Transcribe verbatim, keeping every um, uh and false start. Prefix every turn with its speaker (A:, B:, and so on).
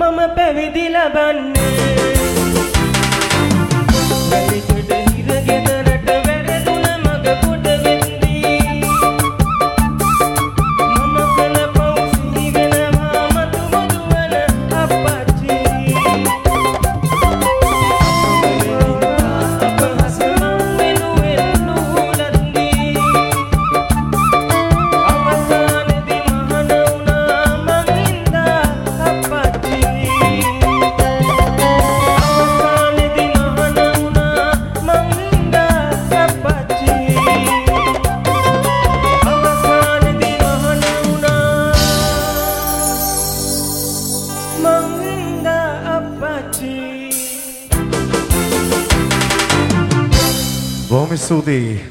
A: මම පැවිදි ලබන්නේ වැලිකඩ හිරගෙදරට වැරදුන මග කොට වෙද්දී මම කළ පව් සිහි වෙනවා මතු මදුවන අප්පච්චි අපහස මං වෙනුවෙන් නූලද්දී අවසානයේදී මහන වුණා මං හින්දා අප්පච්චි අවසානයේදී මහන වුණා මං හින්දා අප්පච්චි අවසානයේදී මහන වුණා මං හින්දා අප්පච්චි
B: බොහොම ස්තුතියි